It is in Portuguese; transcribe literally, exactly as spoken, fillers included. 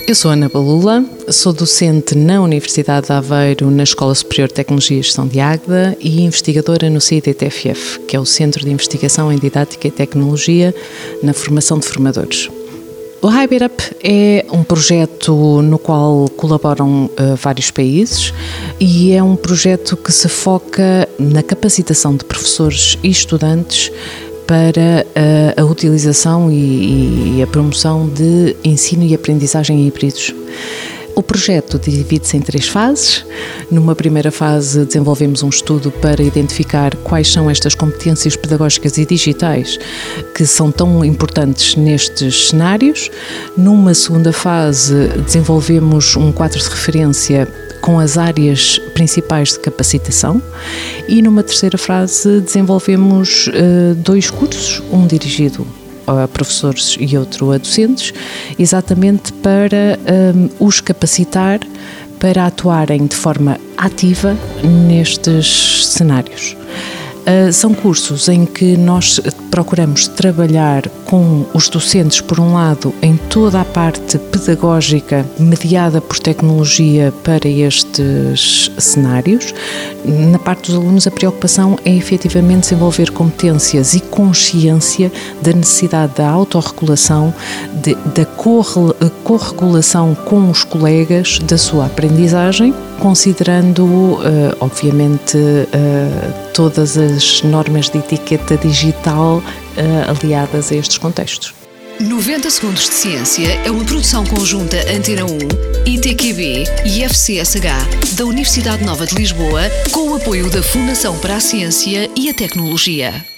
Eu sou Ana Balula, sou docente na Universidade de Aveiro, na Escola Superior de Tecnologia e Gestão de Águeda e investigadora no C I D T F F, que é o Centro de Investigação em Didática e Tecnologia na Formação de Formadores. O HybitUp é um projeto no qual colaboram uh, vários países e é um projeto que se foca na capacitação de professores e estudantes para uh, a utilização e, e a promoção de ensino e aprendizagem híbridos. O projeto divide-se em três fases. Numa primeira fase, desenvolvemos um estudo para identificar quais são estas competências pedagógicas e digitais que são tão importantes nestes cenários. Numa segunda fase, desenvolvemos um quadro de referência com as áreas principais de capacitação e numa terceira fase desenvolvemos uh, dois cursos, um dirigido a professores e outro a docentes, exatamente para um, os capacitar para atuarem de forma ativa nestes cenários. Uh, são cursos em que nós procuramos trabalhar com os docentes, por um lado, em toda a parte pedagógica mediada por tecnologia para estes cenários. Na parte dos alunos, a preocupação é efetivamente desenvolver competências e consciência da necessidade da autorregulação, de, da corre, corregulação com os colegas da sua aprendizagem, considerando, uh, obviamente, uh, todas as normas de etiqueta digital uh, aliadas a estes contextos. noventa Segundos de Ciência é uma produção conjunta Antena um, I T Q B e F C S H da Universidade Nova de Lisboa, com o apoio da Fundação para a Ciência e a Tecnologia.